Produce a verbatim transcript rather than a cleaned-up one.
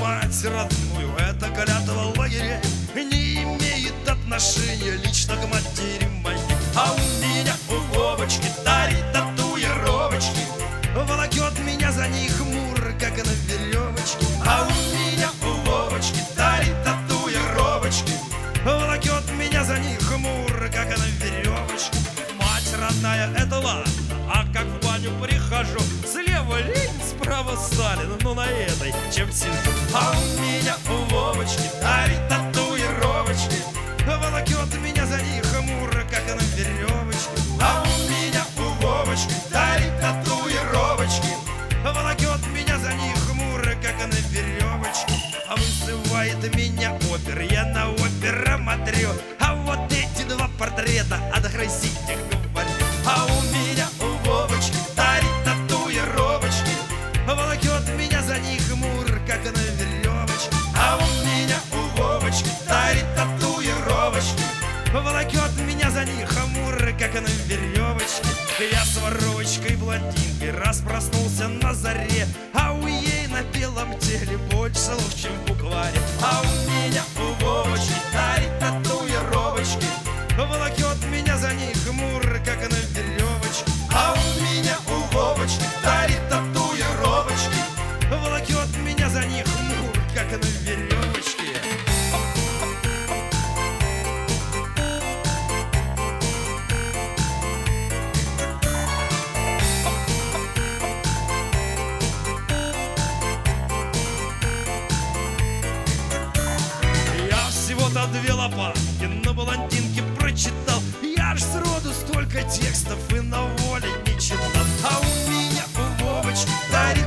мать родную. Эта клятва лагерей не имеет отношения лично к матери моей. А у меня у Вовочки дарит татуировочки, волокет меня за них мур, как на веревочке. А у меня у Вовочки дарит татуировочки, волокет меня за них мур, как на веревочке. Мать родная, это ладно, а как в баню прихожу, слева Ленин, справа Сталин, ну на этой чем сижу. А у меня у Вовочки дарит татуировочки, волокет меня за них мур, как на веревочке. А у меня у Вовочки дарит татуировочки, волокет меня за них мур, как на веревочке. А вызывает меня опер, я на опероматрю, а вот эти два портрета отгрызите, говорю. А у меня у Вовочки дарит татуировочки, волокет меня за них мур, как на веревочке. А у меня у Вовочки дарит татуировочки, волокет меня за них мур, как на веревочке. Я с воровочкой блондинкой раз проснулся на заре, а у ей на белом теле больше слов, чем в букваре. А у меня у Вовочки дарит татуировочки, волокет меня за них мур, как на веревочке. А у меня у Вовочки дарит татуировочки, волокет меня за них мур, как на веревочке. Всего-то две лопатки на блондинке прочитал, я ж сроду столько текстов и на воле не читал. А у меня у Вовочки дарит